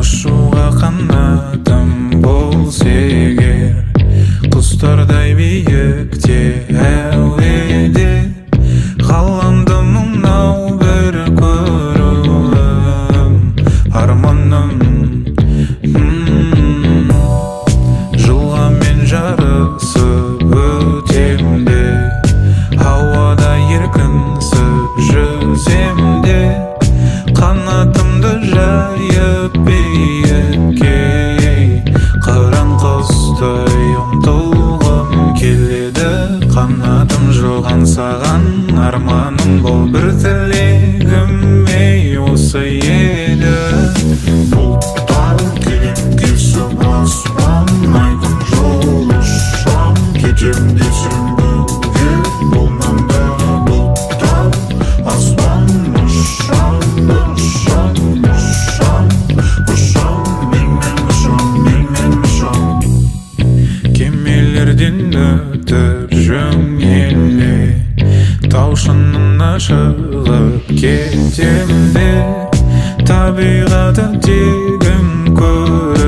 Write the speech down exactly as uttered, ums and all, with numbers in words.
Ұшуға қанатым болса егер, құстардай биікте әуеде, ғаламды мынау бір көруім арманым. Жылға мен жарысып өтем де, ауада еркінсіп жүзем де, қанатымды жайып биікке, қыран құстай ұмтылғым келеді. Қанатым жуған саған арманым бол, бір тілегім ей осы еді. Бұлттар келем кесіп аспан, айдың жол ұшам, кетем десем бүге болманда. Бұлттар аспан ұшам, ұшам, ұшам, ұшам, менмен ұшам, менмен ұшам. Кемелерден өтіп жөнеле, тау шыңына шығып кетем де, табиғаты тегін көріп